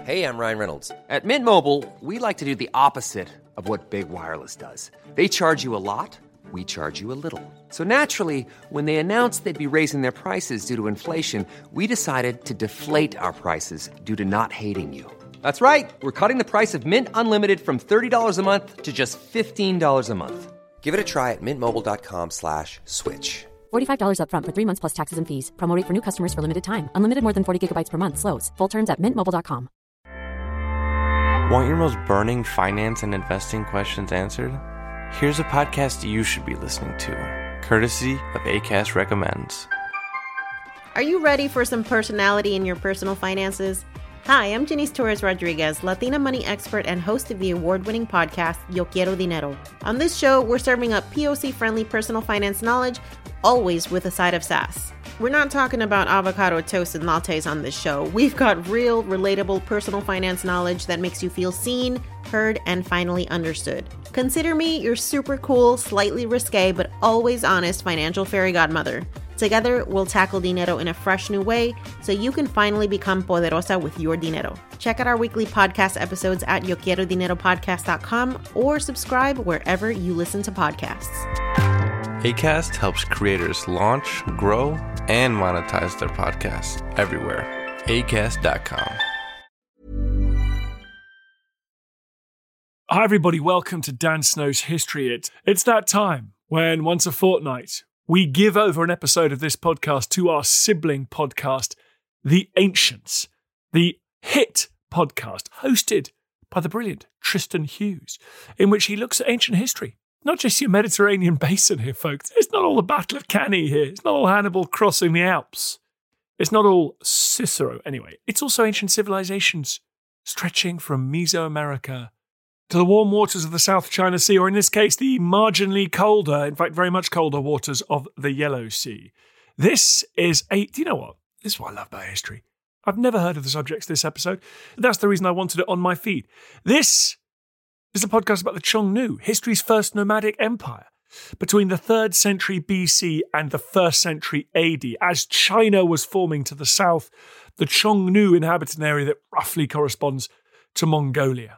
Hey, I'm Ryan Reynolds. At Mint Mobile, we like to do the opposite of what Big Wireless does. They charge you a lot, we charge you a little. So naturally, when they announced they'd be raising their prices due to inflation, we decided to deflate our prices due to not hating you. That's right. We're cutting the price of Mint Unlimited from $30 a month to just $15 a month. Give it a try at mintmobile.com/switch. $45 up front for 3 months plus taxes and fees. Promo rate for new customers for limited time. Unlimited more than 40 gigabytes per month. Slows full terms at mintmobile.com. Want your most burning finance and investing questions answered? Here's a podcast you should be listening to, courtesy of Acast Recommends. Are you ready for some personality in your personal finances? Hi, I'm Janice Torres Rodriguez, Latina money expert and host of the award-winning podcast, Yo Quiero Dinero. On this show, we're serving up POC-friendly personal finance knowledge, always with a side of sass. We're not talking about avocado toast and lattes on this show. We've got real, relatable personal finance knowledge that makes you feel seen, heard, and finally understood. Consider me your super cool, slightly risque, but always honest financial fairy godmother. Together, we'll tackle dinero in a fresh new way so you can finally become poderosa with your dinero. Check out our weekly podcast episodes at yoquierodineropodcast.com or subscribe wherever you listen to podcasts. Acast helps creators launch, grow, and monetize their podcasts everywhere. Acast.com. Hi everybody, welcome to Dan Snow's History Hit. It's that time when once a fortnight we give over an episode of this podcast to our sibling podcast, The Ancients, the hit podcast hosted by the brilliant Tristan Hughes, in which he looks at ancient history. Not just your Mediterranean basin here, folks. It's not all the Battle of Cannae here. It's not all Hannibal crossing the Alps. It's not all Cicero. Anyway, it's also ancient civilizations stretching from Mesoamerica to the warm waters of the South China Sea, or in this case, the marginally colder, in fact, very much colder waters of the Yellow Sea. This is do you know what? This is what I love about history. I've never heard of the subjects of this episode. That's the reason I wanted it on my feed. This is a podcast about the Xiongnu, history's first nomadic empire, between the 3rd century BC and the 1st century AD. As China was forming to the south, the Xiongnu inhabited an area that roughly corresponds to Mongolia.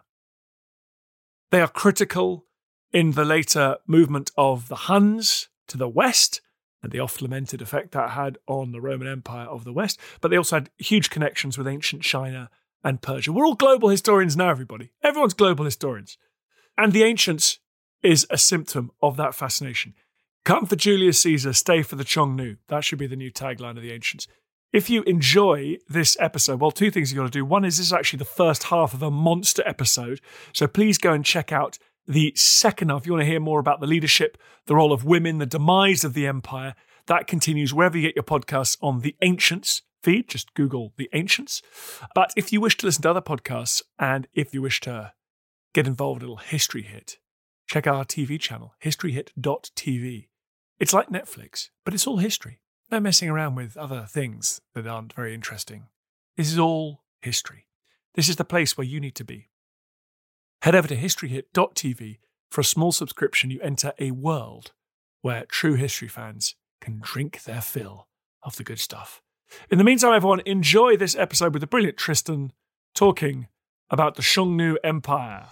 They are critical in the later movement of the Huns to the west, and the oft-lamented effect that had on the Roman Empire of the west, but they also had huge connections with ancient China and Persia. We're all global historians now, everybody. Everyone's global historians. And the ancients is a symptom of that fascination. Come for Julius Caesar, stay for the Xiongnu. That should be the new tagline of the ancients. If you enjoy this episode, well, 2 things you've got to do. One is this is actually the first half of a monster episode. So please go and check out the second half. If you want to hear more about the leadership, the role of women, the demise of the empire, that continues wherever you get your podcasts on The Ancients feed. Just Google The Ancients. But if you wish to listen to other podcasts and if you wish to get involved in a little History Hit, check out our TV channel, historyhit.tv. It's like Netflix, but it's all history. No messing around with other things that aren't very interesting. This is all history. This is the place where you need to be. Head over to historyhit.tv. For a small subscription, you enter a world where true history fans can drink their fill of the good stuff. In the meantime, everyone, enjoy this episode with the brilliant Tristan talking about the Xiongnu Empire.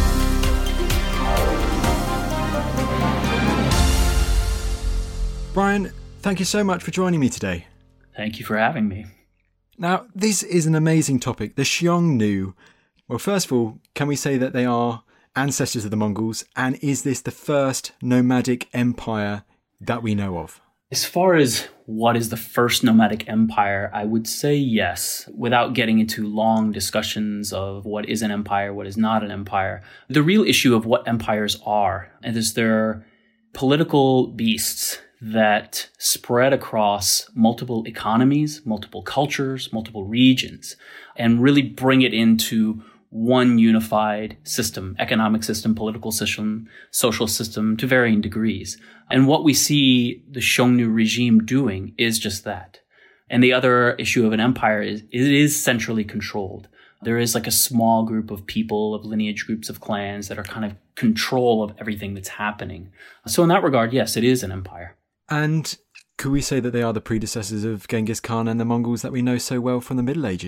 Brian, thank you so much for joining me today. Thank you for having me. Now, this is an amazing topic, the Xiongnu. Well, first of all, can we say that they are ancestors of the Mongols, and is this the first nomadic empire that we know of? As far as what is the first nomadic empire, I would say yes, without getting into long discussions of what is an empire, what is not an empire. The real issue of what empires are, and is they're political beasts that spread across multiple economies, multiple cultures, multiple regions, and really bring it into one unified system, economic system, political system, social system to varying degrees. And what we see the Xiongnu regime doing is just that. And the other issue of an empire is it is centrally controlled. There is like a small group of people, of lineage groups, of clans that are kind of control of everything that's happening. So in that regard, yes, it is an empire. And could we say that they are the predecessors of Genghis Khan and the Mongols that we know so well from the Middle Ages?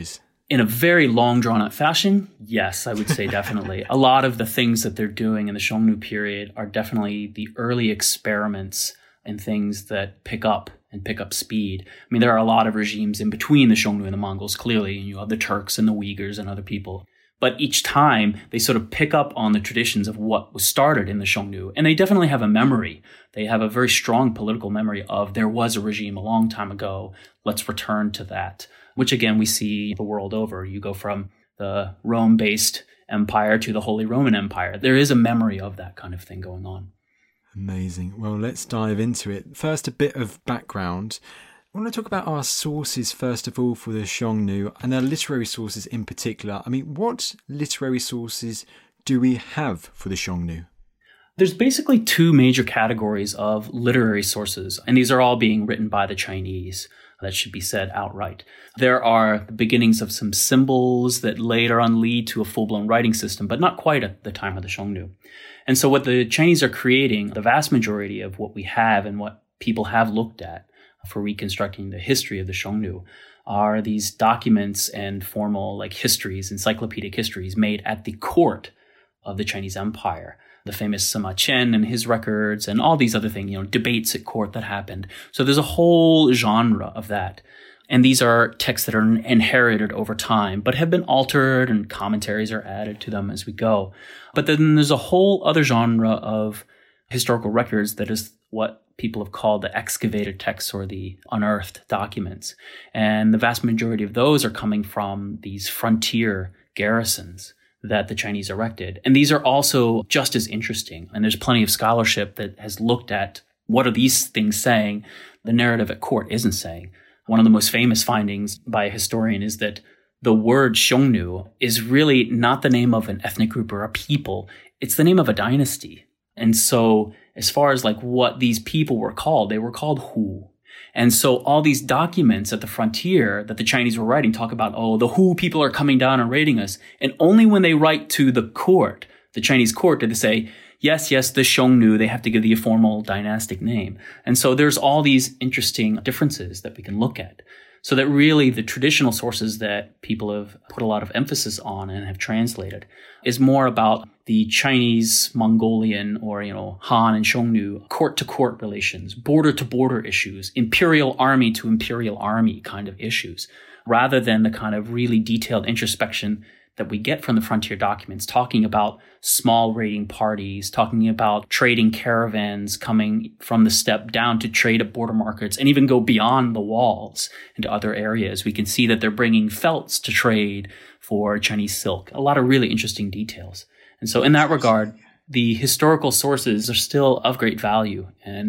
In a very long, drawn-out fashion, yes, I would say definitely. A lot of the things that they're doing in the Xiongnu period are definitely the early experiments and things that pick up speed. I mean, there are a lot of regimes in between the Xiongnu and the Mongols, clearly. You have the Turks and the Uyghurs and other people. But each time, they sort of pick up on the traditions of what was started in the Xiongnu. And they definitely have a memory. They have a very strong political memory of there was a regime a long time ago. Let's return to that. Which, again, we see the world over. You go from the Rome-based empire to the Holy Roman Empire. There is a memory of that kind of thing going on. Amazing. Well, let's dive into it. First, a bit of background. I want to talk about our sources, first of all, for the Xiongnu, and our literary sources in particular. I mean, what literary sources do we have for the Xiongnu? There's basically two major categories of literary sources, and these are all being written by the Chinese. That should be said outright. There are the beginnings of some symbols that later on lead to a full-blown writing system, but not quite at the time of the Xiongnu. And so what the Chinese are creating, the vast majority of what we have and what people have looked at for reconstructing the history of the Xiongnu, are these documents and formal histories, encyclopedic histories made at the court of the Chinese Empire. The famous Sima Qian and his records and all these other things, debates at court that happened. So there's a whole genre of that. And these are texts that are inherited over time, but have been altered and commentaries are added to them as we go. But then there's a whole other genre of historical records that is what people have called the excavated texts or the unearthed documents. And the vast majority of those are coming from these frontier garrisons that the Chinese erected. And these are also just as interesting. And there's plenty of scholarship that has looked at what are these things saying the narrative at court isn't saying. One of the most famous findings by a historian is that the word Xiongnu is really not the name of an ethnic group or a people. It's the name of a dynasty. And so as far as what these people were called, they were called Hu. And so all these documents at the frontier that the Chinese were writing talk about, the Hu people are coming down and raiding us. And only when they write to the court, the Chinese court, did they say, yes, the Xiongnu, they have to give the formal dynastic name. And so there's all these interesting differences that we can look at. So that really the traditional sources that people have put a lot of emphasis on and have translated is more about the Chinese, Mongolian, or, Han and Xiongnu court-to-court relations, border-to-border issues, imperial army to imperial army kind of issues, rather than the kind of really detailed introspection that we get from the frontier documents, talking about small raiding parties, talking about trading caravans coming from the steppe down to trade at border markets and even go beyond the walls into other areas. We can see that they're bringing felts to trade for Chinese silk. A lot of really interesting details. And so in that regard, the historical sources are still of great value and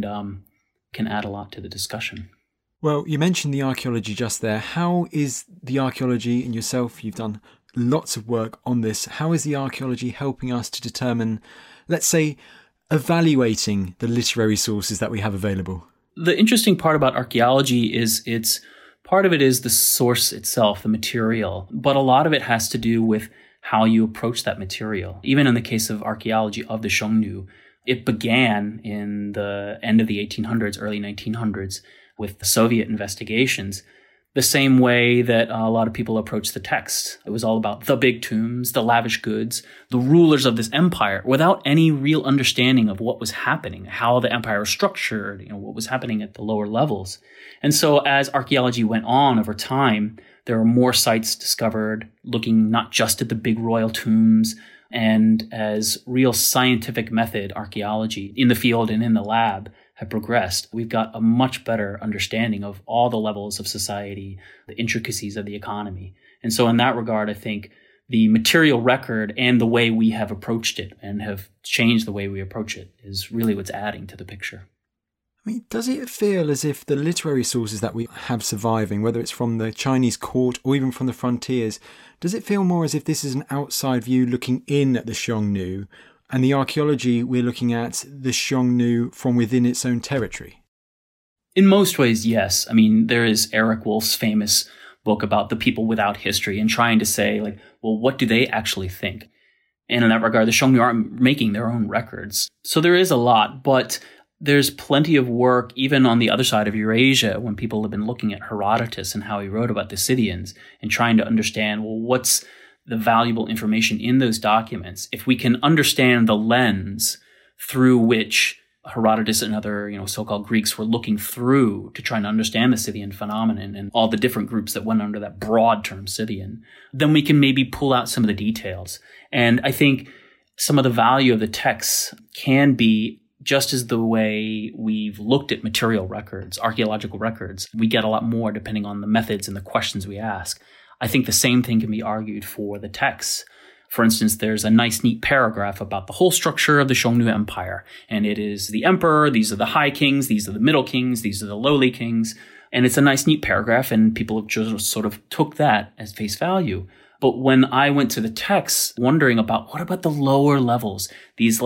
can add a lot to the discussion. Well, you mentioned the archaeology just there. How is the archaeology, and yourself, you've done lots of work on this. How is the archaeology helping us to determine, let's say, evaluating the literary sources that we have available? The interesting part about archaeology is part of it is the source itself, the material, but a lot of it has to do with how you approach that material. Even in the case of archaeology of the Xiongnu, it began in the end of the 1800s, early 1900s with the Soviet investigations, the same way that a lot of people approach the text. It was all about the big tombs, the lavish goods, the rulers of this empire, without any real understanding of what was happening, how the empire was structured, what was happening at the lower levels. And so as archaeology went on over time, there were more sites discovered looking not just at the big royal tombs, and as real scientific method archaeology in the field and in the lab have progressed, we've got a much better understanding of all the levels of society, the intricacies of the economy. And so in that regard, I think the material record and the way we have approached it and have changed the way we approach it is really what's adding to the picture. I mean, does it feel as if the literary sources that we have surviving, whether it's from the Chinese court or even from the frontiers, does it feel more as if this is an outside view looking in at the Xiongnu, and the archaeology we're looking at the Xiongnu from within its own territory? In most ways, yes. I mean, there is Eric Wolf's famous book about the people without history and trying to say, well, what do they actually think? And in that regard, the Xiongnu aren't making their own records. So there is a lot, but there's plenty of work, even on the other side of Eurasia, when people have been looking at Herodotus and how he wrote about the Scythians and trying to understand, well, what's the valuable information in those documents? If we can understand the lens through which Herodotus and other, so-called Greeks were looking through to try and understand the Scythian phenomenon and all the different groups that went under that broad term Scythian, then we can maybe pull out some of the details. And I think some of the value of the texts can be just as the way we've looked at material records, archaeological records, we get a lot more depending on the methods and the questions we ask. I think the same thing can be argued for the texts. For instance, there's a nice, neat paragraph about the whole structure of the Xiongnu Empire. And it is the emperor, these are the high kings, these are the middle kings, these are the lowly kings. And it's a nice, neat paragraph, and people have just sort of took that as face value. But when I went to the texts, wondering about what about the lower levels, these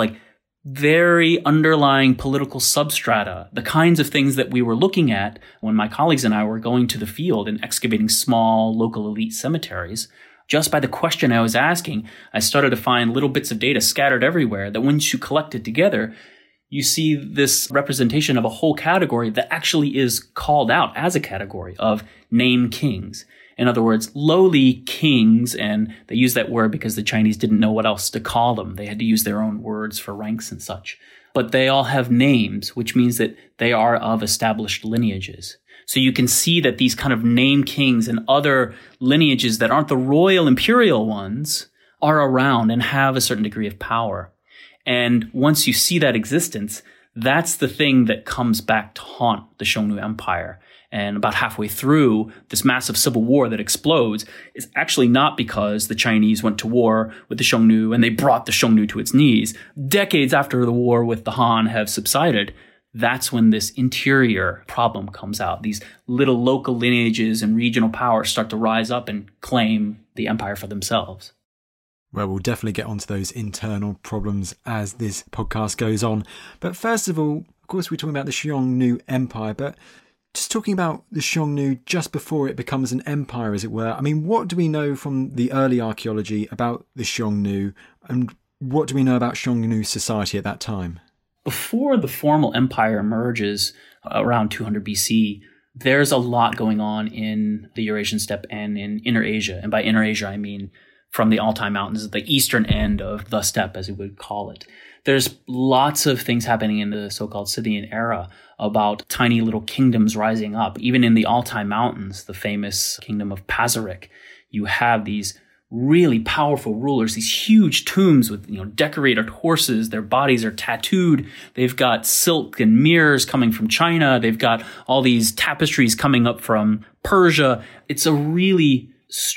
very underlying political substrata, the kinds of things that we were looking at when my colleagues and I were going to the field and excavating small local elite cemeteries, just by the question I was asking, I started to find little bits of data scattered everywhere that once you collect it together, you see this representation of a whole category that actually is called out as a category of named kings. In other words, lowly kings, and they use that word because the Chinese didn't know what else to call them. They had to use their own words for ranks and such. But they all have names, which means that they are of established lineages. So you can see that these kind of named kings and other lineages that aren't the royal imperial ones are around and have a certain degree of power. And once you see that existence, that's the thing that comes back to haunt the Xiongnu Empire. And about halfway through, this massive civil war that explodes is actually not because the Chinese went to war with the Xiongnu and they brought the Xiongnu to its knees. Decades after the war with the Han have subsided, that's when this interior problem comes out. These little local lineages and regional powers start to rise up and claim the empire for themselves. Well, we'll definitely get onto those internal problems as this podcast goes on. But first of all, of course, we're talking about the Xiongnu Empire, but just talking about the Xiongnu just before it becomes an empire, as it were. I mean, what do we know from the early archaeology about the Xiongnu, and what do we know about Xiongnu society at that time? Before the formal empire emerges around 200 BC, there's a lot going on in the Eurasian steppe and in Inner Asia. And by Inner Asia, I mean from the Altai Mountains, the eastern end of the steppe, as we would call it. There's lots of things happening in the so-called Scythian era about tiny little kingdoms rising up. Even in the Altai Mountains, the famous kingdom of Pazyryk, you have these really powerful rulers, these huge tombs with, decorated horses. Their bodies are tattooed. They've got silk and mirrors coming from China. They've got all these tapestries coming up from Persia. It's a really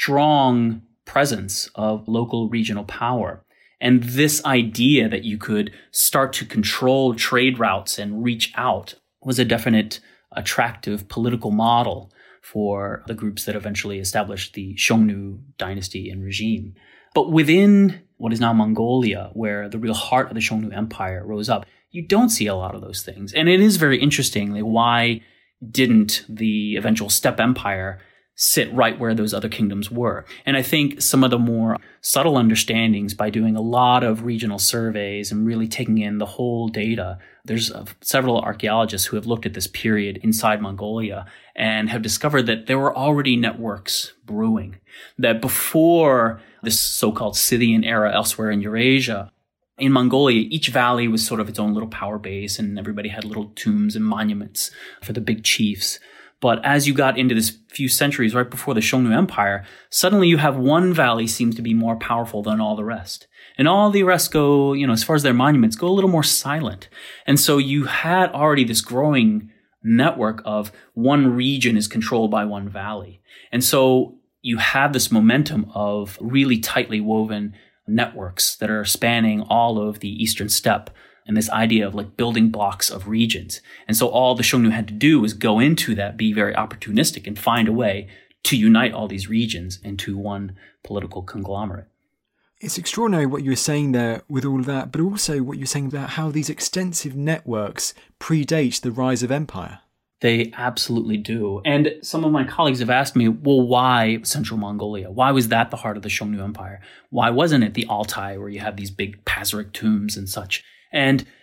strong presence of local regional power. And this idea that you could start to control trade routes and reach out was a definite attractive political model for the groups that eventually established the Xiongnu dynasty and regime. But within what is now Mongolia, where the real heart of the Xiongnu Empire rose up, you don't see a lot of those things. And it is very interesting, why didn't the eventual steppe empire sit right where those other kingdoms were? And I think some of the more subtle understandings by doing a lot of regional surveys and really taking in the whole data. There's several archaeologists who have looked at this period inside Mongolia and have discovered that there were already networks brewing, that before this so-called Scythian era elsewhere in Eurasia, in Mongolia, each valley was sort of its own little power base, and everybody had little tombs and monuments for the big chiefs. But as you got into this few centuries right before the Xiongnu Empire, suddenly you have one valley seems to be more powerful than all the rest. And all the rest go, as far as their monuments, go a little more silent. And so you had already this growing network of one region is controlled by one valley. And so you have this momentum of really tightly woven networks that are spanning all of the eastern steppe, and this idea of building blocks of regions. And so all the Xiongnu had to do was go into that, be very opportunistic, and find a way to unite all these regions into one political conglomerate. It's extraordinary what you were saying there with all of that, but also what you're saying about how these extensive networks predate the rise of empire. They absolutely do. And some of my colleagues have asked me, well, why Central Mongolia? Why was that the heart of the Xiongnu Empire? Why wasn't it the Altai, where you have these big Pazyryk tombs and such? And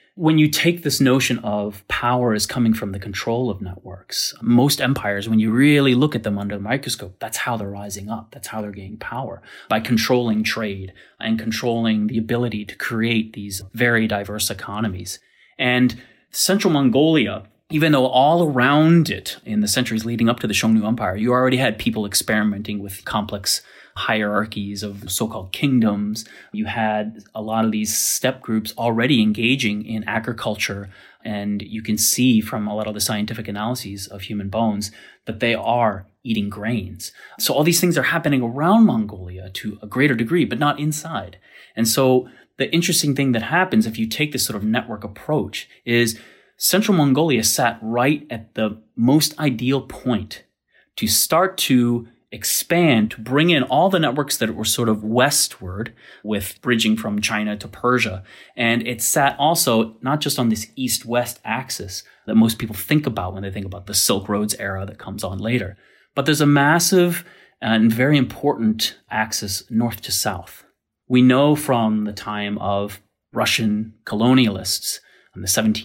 When you take this notion of power is coming from the control of networks, most empires, when you really look at them under the microscope, that's how they're rising up. That's how they're gaining power, by controlling trade and controlling the ability to create these very diverse economies. And Central Mongolia, even though all around it in the centuries leading up to the Xiongnu Empire, you already had people experimenting with complex hierarchies of so-called kingdoms. You had a lot of these steppe groups already engaging in agriculture, and you can see from a lot of the scientific analyses of human bones that they are eating grains. So all these things are happening around Mongolia to a greater degree, but not inside. And so the interesting thing that happens if you take this sort of network approach is Central Mongolia sat right at the most ideal point to start to expand, to bring in all the networks that were sort of westward, with bridging from China to Persia. And it sat also not just on this east-west axis that most people think about when they think about the Silk Roads era that comes on later, but there's a massive and very important axis north to south. We know from the time of Russian colonialists in the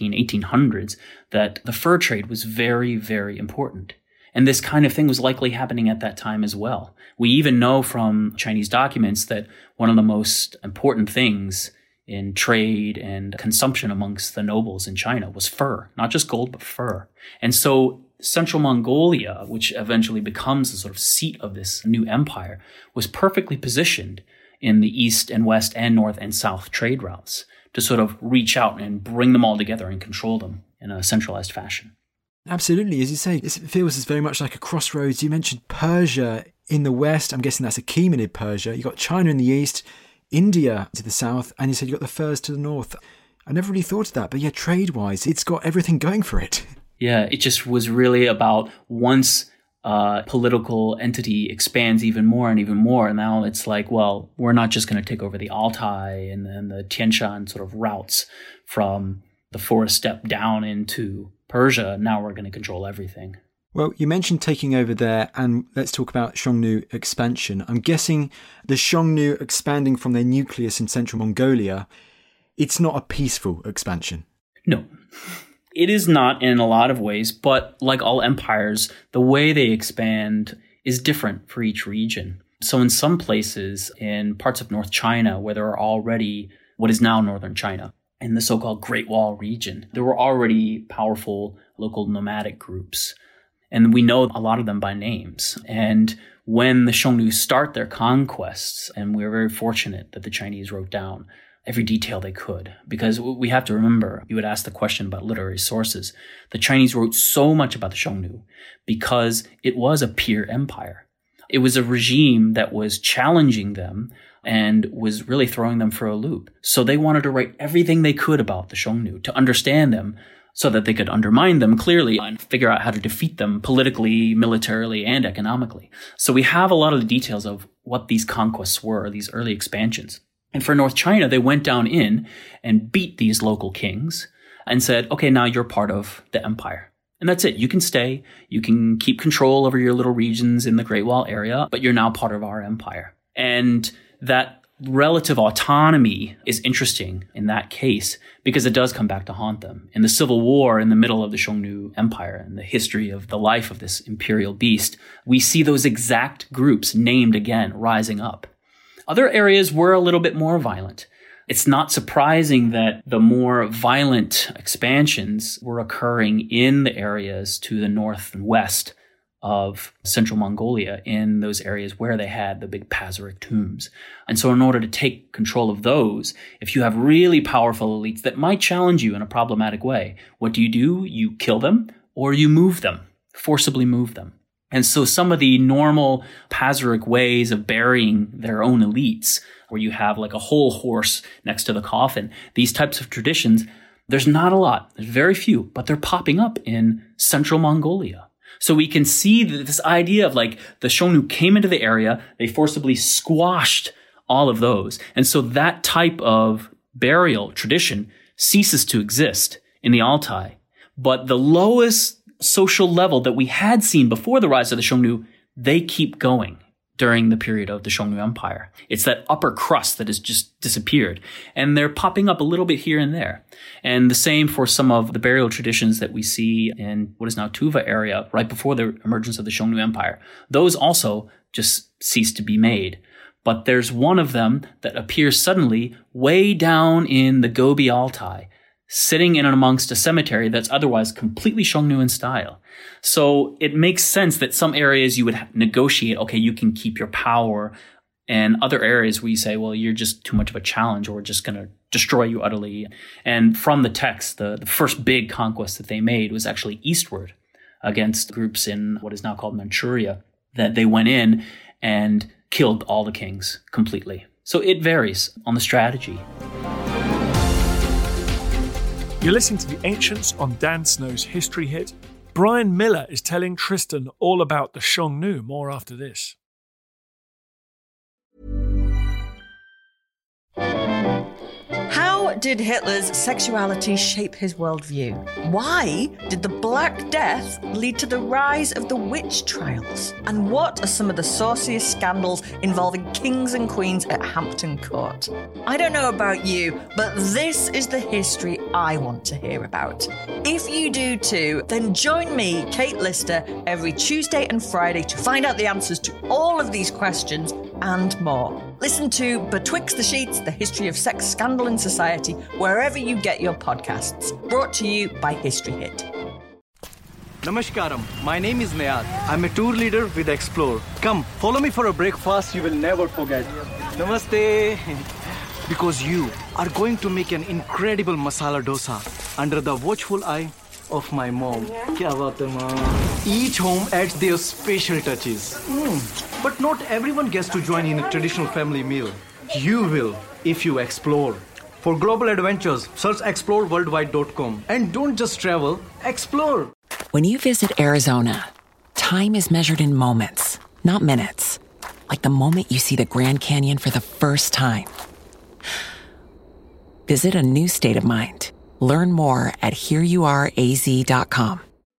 1800s that the fur trade was very, very important. And this kind of thing was likely happening at that time as well. We even know from Chinese documents that one of the most important things in trade and consumption amongst the nobles in China was fur, not just gold, but fur. And so Central Mongolia, which eventually becomes the sort of seat of this new empire, was perfectly positioned in the east and west and north and south trade routes to sort of reach out and bring them all together and control them in a centralized fashion. Absolutely. As you say, it feels as very much like a crossroads. You mentioned Persia in the west. I'm guessing that's Achaemenid Persia. You've got China in the east, India to the south, and you said you've got the furs to the north. I never really thought of that, but yeah, trade-wise, it's got everything going for it. Yeah, it just was really about once political entity expands even more, and now it's like, well, we're not just going to take over the Altai and then the Tian Shan sort of routes from the forest steppe down into Persia. Now we're going to control everything. Well, you mentioned taking over there, and let's talk about Xiongnu expansion. I'm guessing the Xiongnu expanding from their nucleus in central Mongolia, it's not a peaceful expansion. No. It is not in a lot of ways, but like all empires, the way they expand is different for each region. So in some places, in parts of North China, where there are already what is now northern China, in the so-called Great Wall region, there were already powerful local nomadic groups. And we know a lot of them by names. And when the Xiongnu start their conquests, and we're very fortunate that the Chinese wrote down every detail they could, because we have to remember, you would ask the question about literary sources. The Chinese wrote so much about the Xiongnu because it was a peer empire. It was a regime that was challenging them and was really throwing them for a loop. So they wanted to write everything they could about the Xiongnu to understand them so that they could undermine them clearly and figure out how to defeat them politically, militarily, and economically. So we have a lot of the details of what these conquests were, these early expansions. And for North China, they went down in and beat these local kings and said, okay, now you're part of the empire. And that's it. You can stay. You can keep control over your little regions in the Great Wall area, but you're now part of our empire. And that relative autonomy is interesting in that case because it does come back to haunt them. In the civil war in the middle of the Xiongnu Empire and the history of the life of this imperial beast, we see those exact groups named again rising up. Other areas were a little bit more violent. It's not surprising that the more violent expansions were occurring in the areas to the north and west of central Mongolia, in those areas where they had the big Pazyryk tombs. And so in order to take control of those, if you have really powerful elites that might challenge you in a problematic way, what do? You kill them or you move them, forcibly move them. And so some of the normal Pazyryk ways of burying their own elites, where you have like a whole horse next to the coffin, these types of traditions, there's not a lot. There's very few, but they're popping up in central Mongolia. So we can see this idea of like the Xiongnu came into the area, they forcibly squashed all of those. And so that type of burial tradition ceases to exist in the Altai. But the lowest social level that we had seen before the rise of the Xiongnu, they keep going. during the period of the Xiongnu Empire. It's that upper crust that has just disappeared. And they're popping up a little bit here and there. And the same for some of the burial traditions that we see in what is now Tuva area right before the emergence of the Xiongnu Empire. Those also just ceased to be made. But there's one of them that appears suddenly way down in the Gobi Altai, sitting in and amongst a cemetery that's otherwise completely Xiongnu in style. So it makes sense that some areas you would negotiate, okay, you can keep your power, and other areas where you say, well, you're just too much of a challenge, or we're just going to destroy you utterly. And from the text, the first big conquest that they made was actually eastward against groups in what is now called Manchuria, that they went in and killed all the kings completely. So it varies on the strategy. You're listening to The Ancients on Dan Snow's History Hit. Brian Miller is telling Tristan all about the Xiongnu. More after this. How did Hitler's sexuality shape his worldview? Why did the Black Death lead to the rise of the witch trials? And what are some of the sauciest scandals involving kings and queens at Hampton Court? I don't know about you, but this is the history I want to hear about. If you do too, then join me, Kate Lister, every Tuesday and Friday to find out the answers to all of these questions and more. Listen to Betwixt the Sheets, The History of Sex, Scandal and Society, wherever you get your podcasts. Brought to you by History Hit. Namaskaram, my name is Nayad. I'm a tour leader with Explore. Come, follow me for a breakfast you will never forget. Namaste. Because you are going to make an incredible masala dosa under the watchful eye of my mom. Kya baat hai, mom? Each home adds their special touches. But not everyone gets to join in a traditional family meal. You will if you explore. For global adventures, search exploreworldwide.com. And don't just travel, explore. When you visit Arizona, time is measured in moments, not minutes. Like the moment you see the Grand Canyon for the first time. Visit a new state of mind. Learn more at hereyouareaz.com.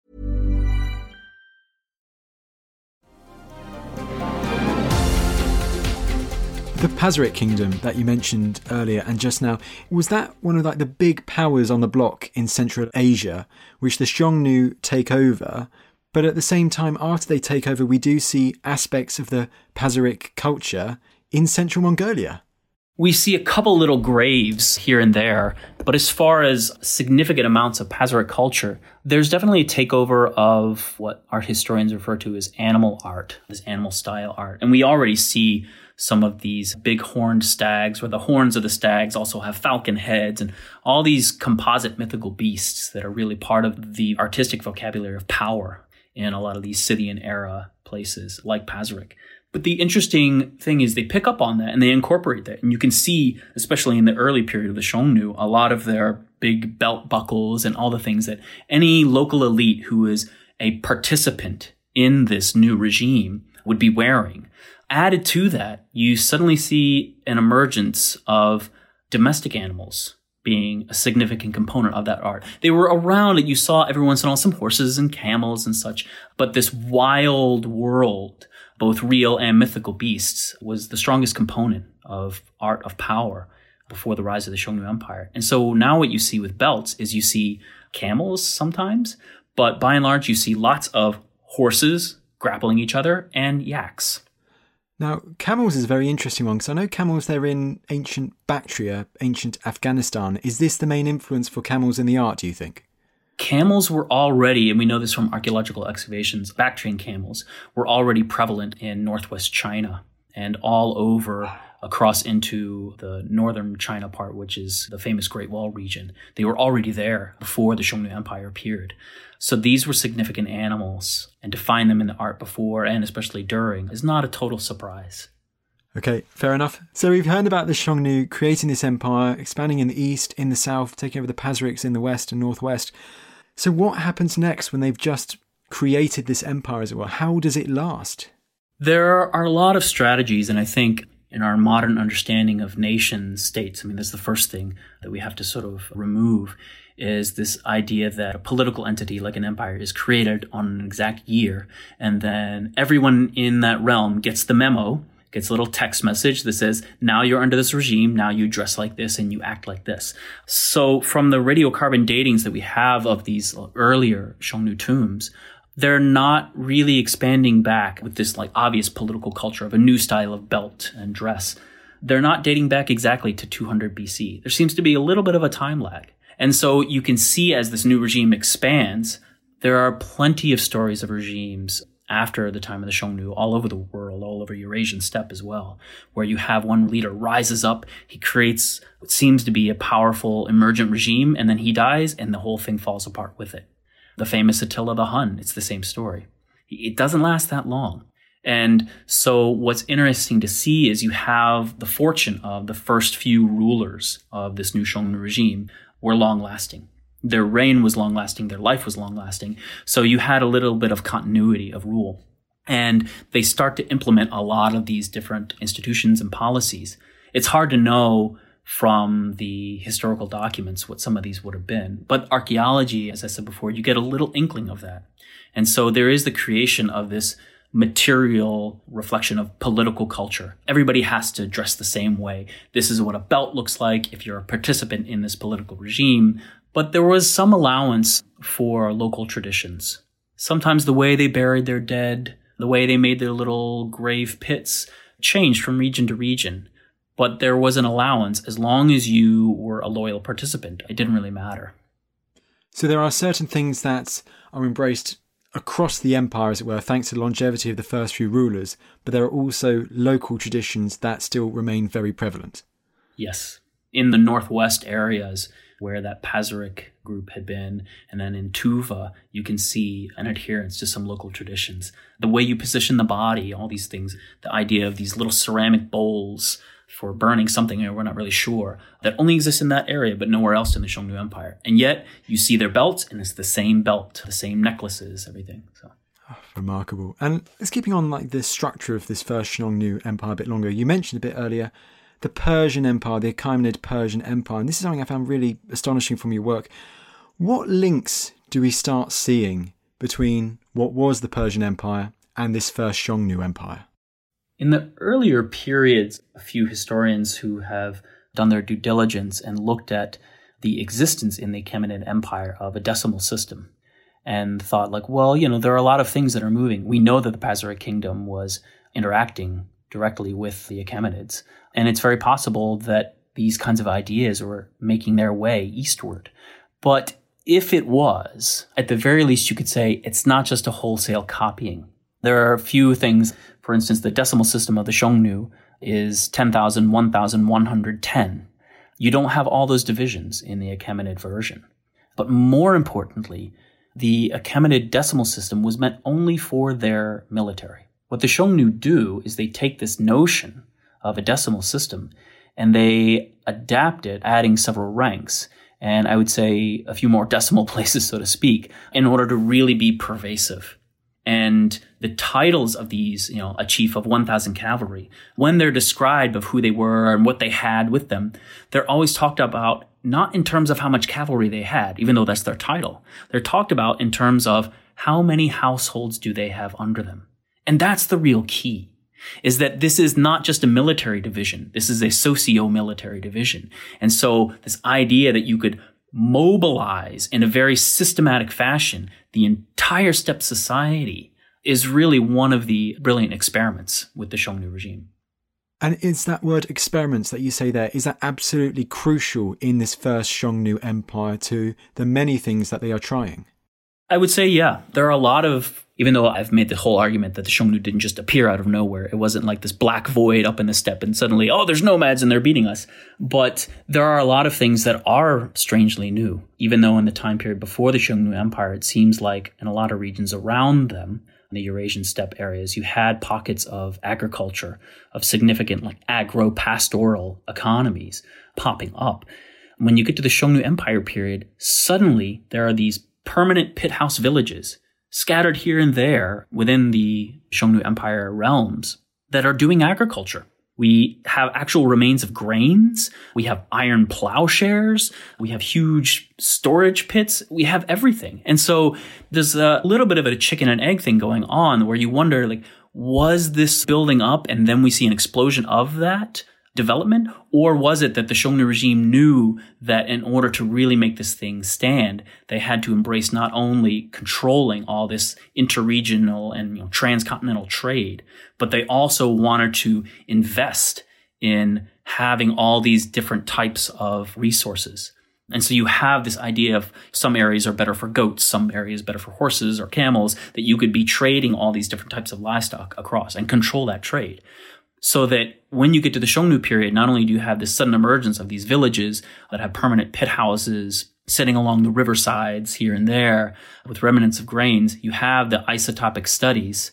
The Pazyryk Kingdom that you mentioned earlier and just now, was that one of like the big powers on the block in Central Asia, which the Xiongnu take over? But at the same time, after they take over, we do see aspects of the Pazyryk culture in Central Mongolia. We see a couple little graves here and there, but as far as significant amounts of Pazyryk culture, there's definitely a takeover of what art historians refer to as animal art, as animal style art. And we already see some of these big horned stags, where the horns of the stags also have falcon heads, and all these composite mythical beasts that are really part of the artistic vocabulary of power in a lot of these Scythian era places like Pazyryk. But the interesting thing is they pick up on that and they incorporate that. And you can see, especially in the early period of the Xiongnu, a lot of their big belt buckles and all the things that any local elite who is a participant in this new regime would be wearing. Added to that, you suddenly see an emergence of domestic animals being a significant component of that art. They were around, and you saw every once in a while some horses and camels and such, but this wild world, both real and mythical beasts, was the strongest component of art of power before the rise of the Xiongnu Empire. And so now what you see with belts is you see camels sometimes, but by and large you see lots of horses grappling each other and yaks. Now, camels is a very interesting one, because I know camels, they're in ancient Bactria, ancient Afghanistan. Is this the main influence for camels in the art, do you think? Camels were already, and we know this from archaeological excavations, Bactrian camels were already prevalent in northwest China and all over across into the northern China part, which is the famous Great Wall region. They were already there before the Xiongnu Empire appeared. So these were significant animals, and to find them in the art before and especially during is not a total surprise. Okay, fair enough. So we've heard about the Xiongnu creating this empire, expanding in the east, in the south, taking over the Pazyryks in the west and northwest. So what happens next when they've just created this empire, as it were? How does it last? There are a lot of strategies, and I think in our modern understanding of nation states. I mean, that's the first thing that we have to sort of remove, is this idea that a political entity like an empire is created on an exact year, and then everyone in that realm gets the memo, gets a little text message that says, now you're under this regime, now you dress like this and you act like this. So from the radiocarbon datings that we have of these earlier Xiongnu tombs, they're not really expanding back with this like obvious political culture of a new style of belt and dress. They're not dating back exactly to 200 BC. There seems to be a little bit of a time lag. And so you can see as this new regime expands, there are plenty of stories of regimes after the time of the Xiongnu all over the world, all over Eurasian steppe as well, where you have one leader rises up, he creates what seems to be a powerful emergent regime, and then he dies and the whole thing falls apart with it. The famous Attila the Hun, it's the same story. It doesn't last that long. And so what's interesting to see is you have the fortune of the first few rulers of this new Xiongnu regime were long-lasting. Their reign was long-lasting. Their life was long-lasting. So you had a little bit of continuity of rule. And they start to implement a lot of these different institutions and policies. It's hard to know from the historical documents what some of these would have been. But archaeology, as I said before, you get a little inkling of that. And so there is the creation of this material reflection of political culture. Everybody has to dress the same way. This is what a belt looks like if you're a participant in this political regime. But there was some allowance for local traditions. Sometimes the way they buried their dead, the way they made their little grave pits changed from region to region. But there was an allowance as long as you were a loyal participant. It didn't really matter. So there are certain things that are embraced across the empire, as it were, thanks to the longevity of the first few rulers, but there are also local traditions that still remain very prevalent. Yes. In the northwest areas where that Pazyryk group had been, and then in Tuva, you can see an adherence to some local traditions. The way you position the body, all these things, the idea of these little ceramic bowls for burning something, we're not really sure, that only exists in that area, but nowhere else in the Xiongnu Empire. And yet, you see their belts, and it's the same belt, the same necklaces, everything. So, remarkable. And it's keeping on like the structure of this first Xiongnu Empire a bit longer. You mentioned a bit earlier the Persian Empire, the Achaemenid Persian Empire, and this is something I found really astonishing from your work. What links do we start seeing between what was the Persian Empire and this first Xiongnu Empire? In the earlier periods, a few historians who have done their due diligence and looked at the existence in the Achaemenid Empire of a decimal system and thought like, well, there are a lot of things that are moving. We know that the Pazyryk kingdom was interacting directly with the Achaemenids, and it's very possible that these kinds of ideas were making their way eastward. But if it was, at the very least, you could say it's not just a wholesale copying. There are a few things. For instance, the decimal system of the Xiongnu is 10,000, 1,110. You don't have all those divisions in the Achaemenid version. But more importantly, the Achaemenid decimal system was meant only for their military. What the Xiongnu do is they take this notion of a decimal system and they adapt it, adding several ranks, and I would say a few more decimal places, so to speak, in order to really be pervasive. And the titles of these, a chief of 1,000 cavalry, when they're described of who they were and what they had with them, they're always talked about not in terms of how much cavalry they had, even though that's their title. They're talked about in terms of how many households do they have under them. And that's the real key, is that this is not just a military division. This is a socio-military division. And so this idea that you could mobilize in a very systematic fashion the entire steppe society is really one of the brilliant experiments with the Xiongnu regime. And is that word experiments that you say there, is that absolutely crucial in this first Xiongnu Empire to the many things that they are trying? I would say, yeah. There are a lot of, even though I've made the whole argument that the Xiongnu didn't just appear out of nowhere, it wasn't like this black void up in the steppe and suddenly, there's nomads and they're beating us. But there are a lot of things that are strangely new, even though in the time period before the Xiongnu Empire, it seems like in a lot of regions around them, in the Eurasian steppe areas, you had pockets of agriculture, of significant like agro-pastoral economies popping up. When you get to the Xiongnu Empire period, suddenly there are these permanent pit house villages scattered here and there within the Xiongnu Empire realms that are doing agriculture. We have actual remains of grains. We have iron plowshares. We have huge storage pits. We have everything. And so there's a little bit of a chicken and egg thing going on where you wonder, like, was this building up and then we see an explosion of that development? Or was it that the Xiongnu regime knew that in order to really make this thing stand, they had to embrace not only controlling all this interregional and transcontinental trade, but they also wanted to invest in having all these different types of resources. And so you have this idea of some areas are better for goats, some areas better for horses or camels, that you could be trading all these different types of livestock across and control that trade. So that when you get to the Xiongnu period, not only do you have this sudden emergence of these villages that have permanent pit houses sitting along the riversides here and there with remnants of grains, you have the isotopic studies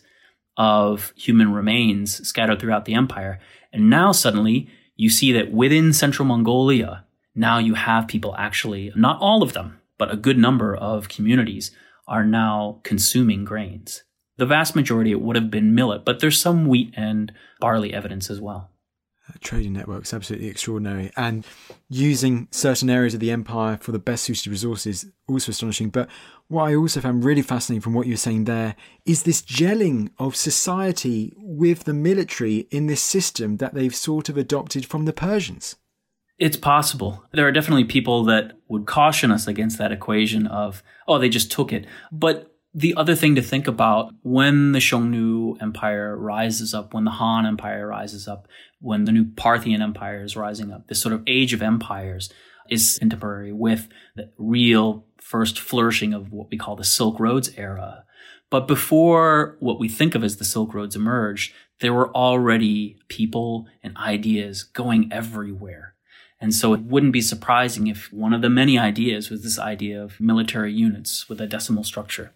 of human remains scattered throughout the empire. And now suddenly you see that within central Mongolia, now you have people actually, not all of them, but a good number of communities are now consuming grains. The vast majority, it would have been millet, but there's some wheat and barley evidence as well. Trading networks, absolutely extraordinary. And using certain areas of the empire for the best suited resources, also astonishing. But what I also found really fascinating from what you were saying there is this gelling of society with the military in this system that they've sort of adopted from the Persians. It's possible. There are definitely people that would caution us against that equation of, oh, they just took it. But the other thing to think about, when the Xiongnu Empire rises up, when the Han Empire rises up, when the new Parthian Empire is rising up, this sort of age of empires is contemporary with the real first flourishing of what we call the Silk Roads era. But before what we think of as the Silk Roads emerged, there were already people and ideas going everywhere. And so it wouldn't be surprising if one of the many ideas was this idea of military units with a decimal structure.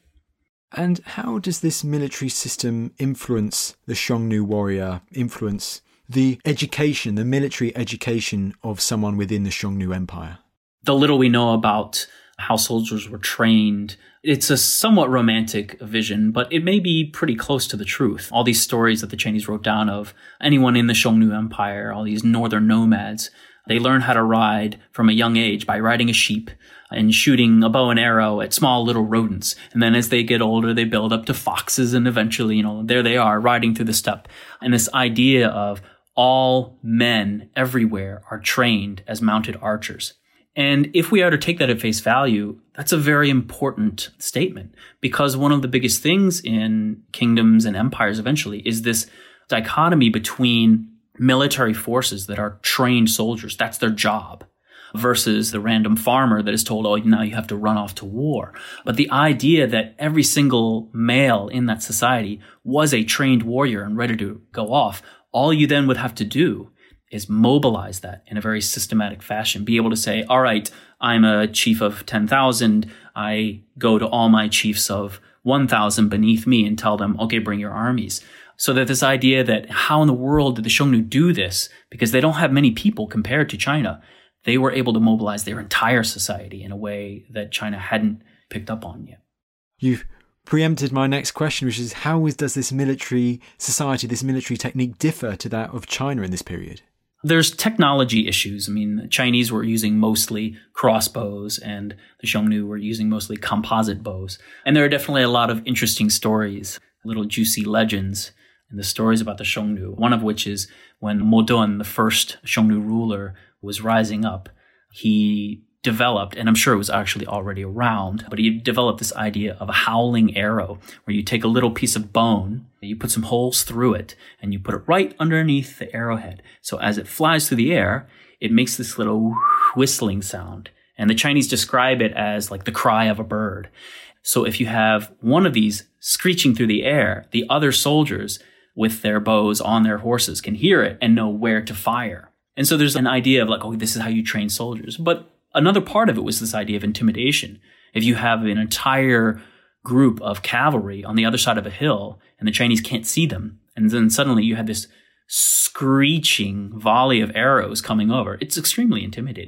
And how does this military system influence the Xiongnu warrior, influence the education, the military education of someone within the Xiongnu Empire? The little we know about how soldiers were trained, it's a somewhat romantic vision, but it may be pretty close to the truth. All these stories that the Chinese wrote down of anyone in the Xiongnu Empire, all these northern nomads, they learn how to ride from a young age by riding a sheep and shooting a bow and arrow at small little rodents. And then as they get older, they build up to foxes, and eventually, there they are riding through the steppe. And this idea of all men everywhere are trained as mounted archers. And if we are to take that at face value, that's a very important statement, because one of the biggest things in kingdoms and empires eventually is this dichotomy between military forces that are trained soldiers, that's their job, versus the random farmer that is told, oh, now you have to run off to war. But the idea that every single male in that society was a trained warrior and ready to go off, all you then would have to do is mobilize that in a very systematic fashion, be able to say, all right, I'm a chief of 10,000. I go to all my chiefs of 1,000 beneath me and tell them, okay, bring your armies. So that this idea that how in the world did the Xiongnu do this? Because they don't have many people compared to China. They were able to mobilize their entire society in a way that China hadn't picked up on yet. You've preempted my next question, which is how does this military society, this military technique differ to that of China in this period? There's technology issues. I mean, the Chinese were using mostly crossbows and the Xiongnu were using mostly composite bows. And there are definitely a lot of interesting stories, little juicy legends and the stories about the Xiongnu, one of which is when Modun, the first Xiongnu ruler, was rising up, he developed, and I'm sure it was actually already around, but he developed this idea of a howling arrow, where you take a little piece of bone, you put some holes through it, and you put it right underneath the arrowhead. So as it flies through the air, it makes this little whistling sound. And the Chinese describe it as like the cry of a bird. So if you have one of these screeching through the air, the other soldiers with their bows on their horses can hear it and know where to fire. And so there's an idea of like, oh, this is how you train soldiers. But another part of it was this idea of intimidation. If you have an entire group of cavalry on the other side of a hill and the Chinese can't see them, and then suddenly you have this screeching volley of arrows coming over, it's extremely intimidating.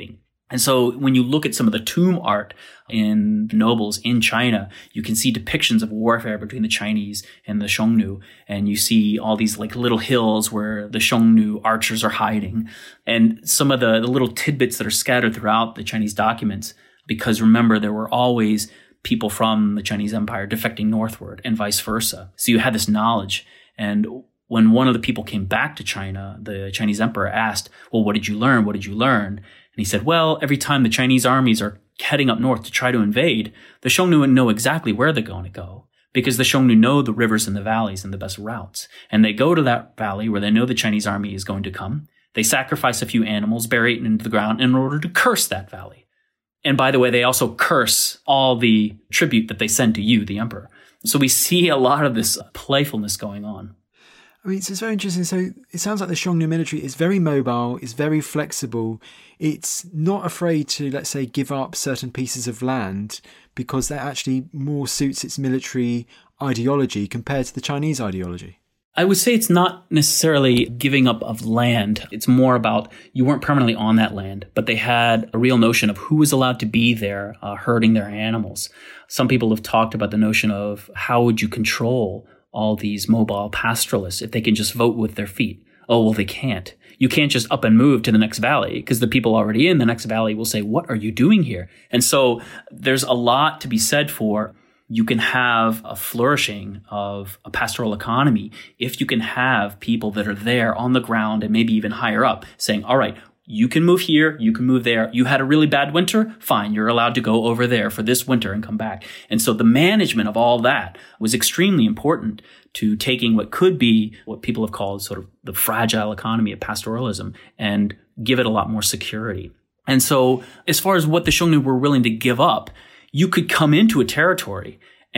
And so when you look at some of the tomb art in nobles in China, you can see depictions of warfare between the Chinese and the Xiongnu. And you see all these like little hills where the Xiongnu archers are hiding. And some of the little tidbits that are scattered throughout the Chinese documents, because remember, there were always people from the Chinese Empire defecting northward and vice versa. So you had this knowledge. And when one of the people came back to China, the Chinese emperor asked, well, what did you learn? What did you learn? And he said, well, every time the Chinese armies are heading up north to try to invade, the Xiongnu know exactly where they're going to go, because the Xiongnu know the rivers and the valleys and the best routes. And they go to that valley where they know the Chinese army is going to come. They sacrifice a few animals, bury it into the ground in order to curse that valley. And by the way, they also curse all the tribute that they send to you, the emperor. So we see a lot of this playfulness going on. I mean, it's very interesting. So it sounds like the Xiongnu military is very mobile, it's very flexible. It's not afraid to, let's say, give up certain pieces of land because that actually more suits its military ideology compared to the Chinese ideology. I would say it's not necessarily giving up of land. It's more about you weren't permanently on that land, but they had a real notion of who was allowed to be there herding their animals. Some people have talked about the notion of how would you control all these mobile pastoralists if they can just vote with their feet. Oh, well, they can't. You can't just up and move to the next valley because the people already in the next valley will say, what are you doing here? And so there's a lot to be said for you can have a flourishing of a pastoral economy if you can have people that are there on the ground and maybe even higher up saying, all right, you can move here, you can move there. You had a really bad winter? Fine, you're allowed to go over there for this winter and come back. And so the management of all that was extremely important to taking what could be what people have called sort of the fragile economy of pastoralism and give it a lot more security. And so as far as what the Xiongnu were willing to give up, you could come into a territory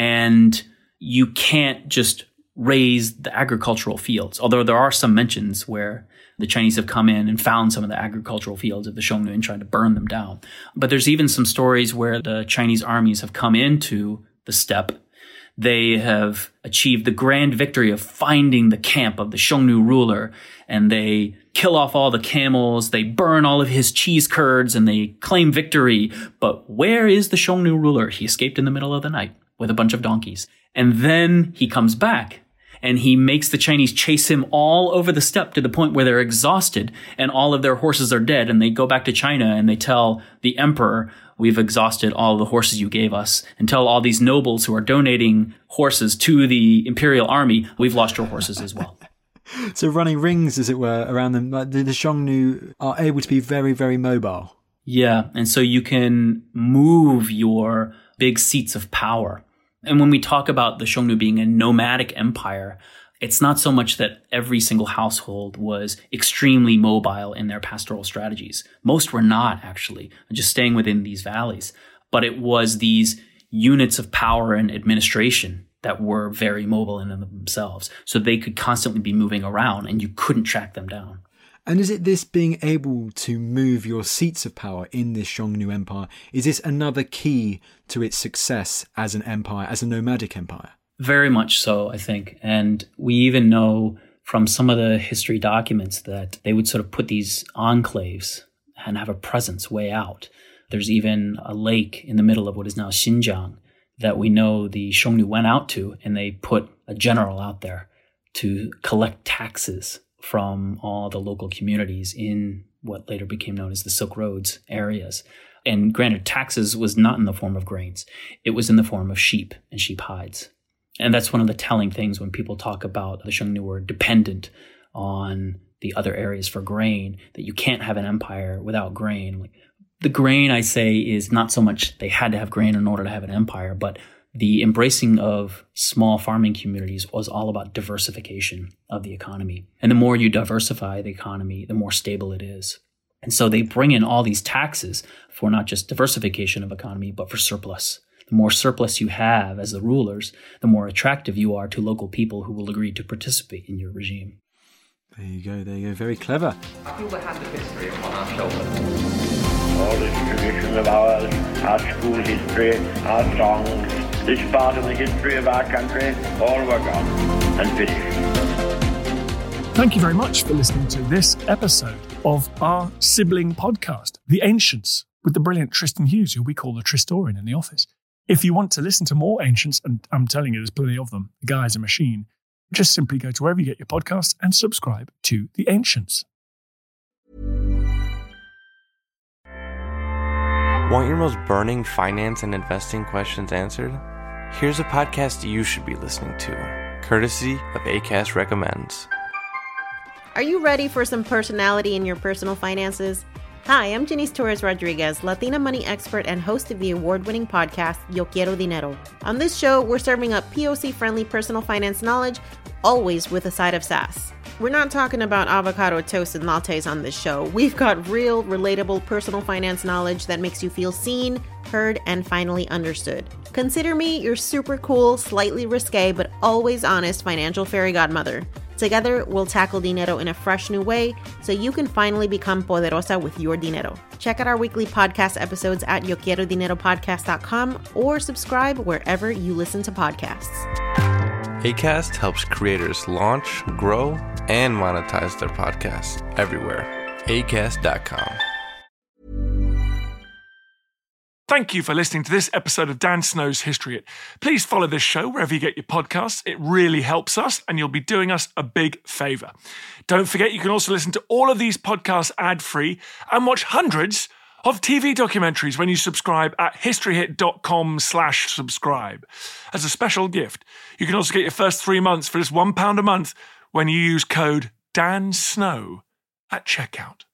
and you can't just raise the agricultural fields, although there are some mentions where the Chinese have come in and found some of the agricultural fields of the Xiongnu and tried to burn them down. But there's even some stories where the Chinese armies have come into the steppe. They have achieved the grand victory of finding the camp of the Xiongnu ruler, and they kill off all the camels, they burn all of his cheese curds, and they claim victory. But where is the Xiongnu ruler? He escaped in the middle of the night with a bunch of donkeys. And then he comes back, and he makes the Chinese chase him all over the steppe to the point where they're exhausted and all of their horses are dead. And they go back to China and they tell the emperor, we've exhausted all the horses you gave us, and tell all these nobles who are donating horses to the imperial army, we've lost your horses as well. So running rings, as it were, around them. Like the Xiongnu are able to be very, very mobile. Yeah. And so you can move your big seats of power. And when we talk about the Xiongnu being a nomadic empire, it's not so much that every single household was extremely mobile in their pastoral strategies. Most were not, actually, just staying within these valleys. But it was these units of power and administration that were very mobile in themselves. So they could constantly be moving around and you couldn't track them down. And is it this being able to move your seats of power in this Xiongnu Empire? Is this another key to its success as an empire, as a nomadic empire? Very much so, I think. And we even know from some of the history documents that they would sort of put these enclaves and have a presence way out. There's even a lake in the middle of what is now Xinjiang that we know the Xiongnu went out to, and they put a general out there to collect taxes from all the local communities in what later became known as the Silk Roads areas. And granted, taxes was not in the form of grains. It was in the form of sheep and sheep hides. And that's one of the telling things when people talk about the Xiongnu were dependent on the other areas for grain, that you can't have an empire without grain. The grain, I say, is not so much they had to have grain in order to have an empire, but the embracing of small farming communities was all about diversification of the economy. And the more you diversify the economy, the more stable it is. And so they bring in all these taxes for not just diversification of economy, but for surplus. The more surplus you have as the rulers, the more attractive you are to local people who will agree to participate in your regime. There you go. Very clever. I feel the hand of history upon our shoulders. All this tradition of ours, our school history, our songs, this part of the history of our country, all were gone and finished. Thank you very much for listening to this episode of our sibling podcast, The Ancients. with the brilliant Tristan Hughes, who we call the Tristorian in the office. If you want to listen to more Ancients, and I'm telling you, there's plenty of them, the guy is a machine, just simply go to wherever you get your podcasts and subscribe to The Ancients. Want your most burning finance and investing questions answered? Here's a podcast you should be listening to, courtesy of Acast Recommends. Are you ready for some personality in your personal finances? Hi, I'm Janice Torres Rodriguez, Latina money expert and host of the award-winning podcast, Yo Quiero Dinero. On this show, we're serving up POC-friendly personal finance knowledge, always with a side of sass. We're not talking about avocado toast and lattes on this show. We've got real, relatable personal finance knowledge that makes you feel seen, heard, and finally understood. Consider me your super cool, slightly risque, but always honest financial fairy godmother. Together, we'll tackle dinero in a fresh new way so you can finally become poderosa with your dinero. Check out our weekly podcast episodes at yoquierodineropodcast.com or subscribe wherever you listen to podcasts. Acast helps creators launch, grow, and monetize their podcasts everywhere. Acast.com. Thank you for listening to this episode of Dan Snow's History Hit. Please follow this show wherever you get your podcasts. It really helps us, and you'll be doing us a big favour. Don't forget, you can also listen to all of these podcasts ad-free and watch hundreds of TV documentaries when you subscribe at historyhit.com/subscribe. As a special gift, you can also get your first 3 months for just £1 a month when you use code DANSNOW at checkout.